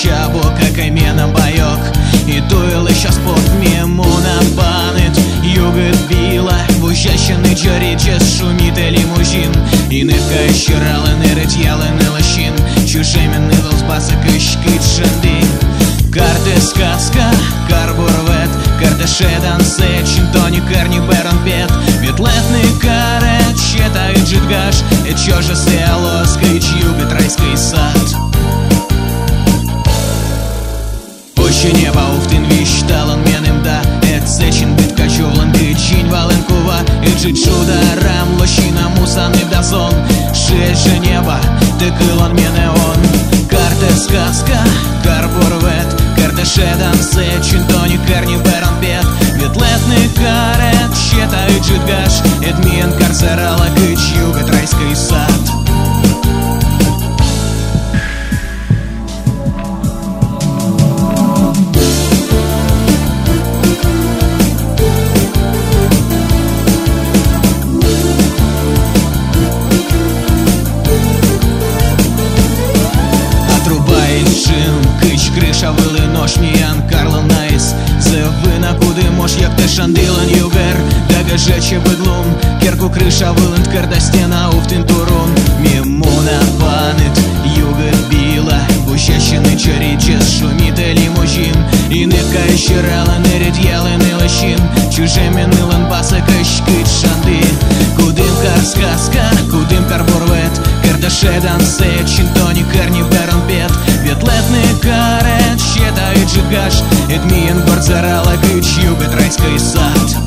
чабука каменам байок. І той лише спорт мимо напанить. Югит біла, вущащений чорічес, шуміте лімужін. І нехай щирали, не рет'яли, не лощин. Чужими не волспаса кишкит шанди. Карте сказка, карбурвет, карте шедан сечин, тоні карні берон пет. Відлетний карет, щитають жидгаш, і чоже село, скич югит райський сад. Очі неба уфтин віщталан менем да, ет сечин бит качовлан кичинь валенкува. І жить шударам лощина мусан не вдазон. Шесть же неба, текилон мене он. Карте сказка, карбурвет, карте шедан сечин, тоні карні берон пет. Відлетний карет, щитають жидгаш, ет міен карцерала кич югит райський сад. Кич криша вили ношніян Карло Найс. Це вина куди мож, як те шандилен югер. Дага жече бедлун, керку криша вилент, керда стіна уфтин турун. Мімуна панит, югер біла, вущащений чорічес, шуміте лімужін. І нехай щирала, не рід'яли, не лощин. Чужими нилен баса кишкит шанди. Кудим кар сказка, кудим карбурвет, керда шедан сечин, тоні карні берон пет. Відлетний карет, щитають жидгаш, ет мієн борцерала кич югит райський сад.